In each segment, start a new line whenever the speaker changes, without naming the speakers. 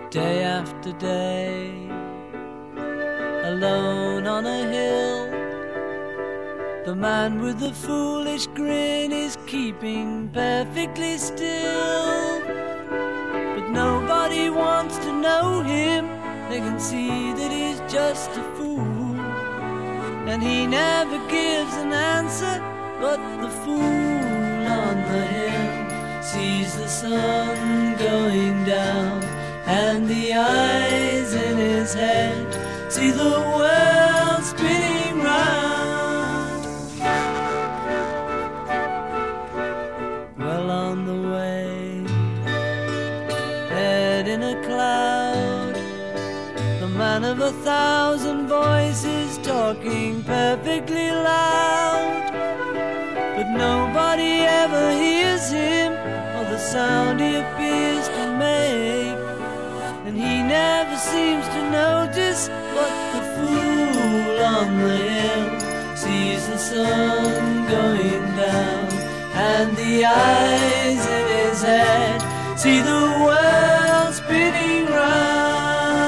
Day after day, alone on a hill, the man with the foolish grin is keeping perfectly still. But nobody wants to know him, they can see that he's just a fool. And he never gives an answer, but the fool on the hill sees the sun going down, and the eyes in his head see the world spinning round. Well on the way, head in a cloud, the man of 1,000 voices talking perfectly loud. But nobody ever hears him or the sound he appears to make. And he never seems to notice, but the fool on the hill sees the sun going down, and the eyes in his head see the world spinning round.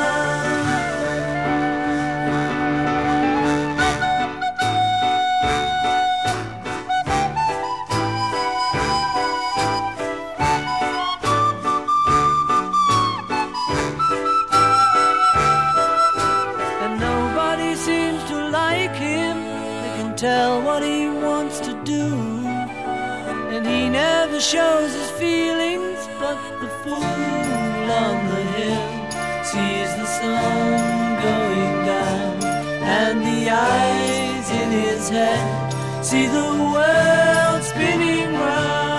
Tell what he wants to do, and he never shows his feelings, but the fool on the hill sees the sun going down, and the eyes in his head see the world spinning round.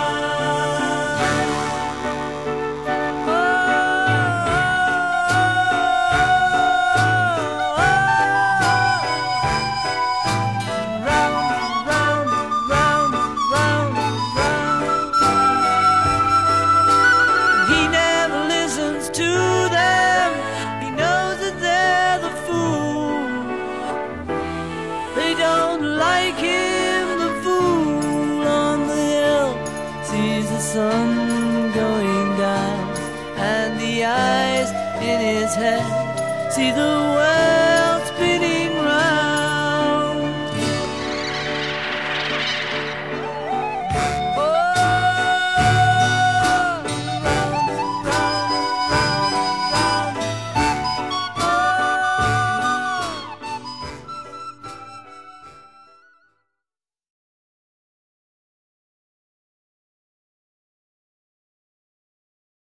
Sun going down, and the eyes in his head see the world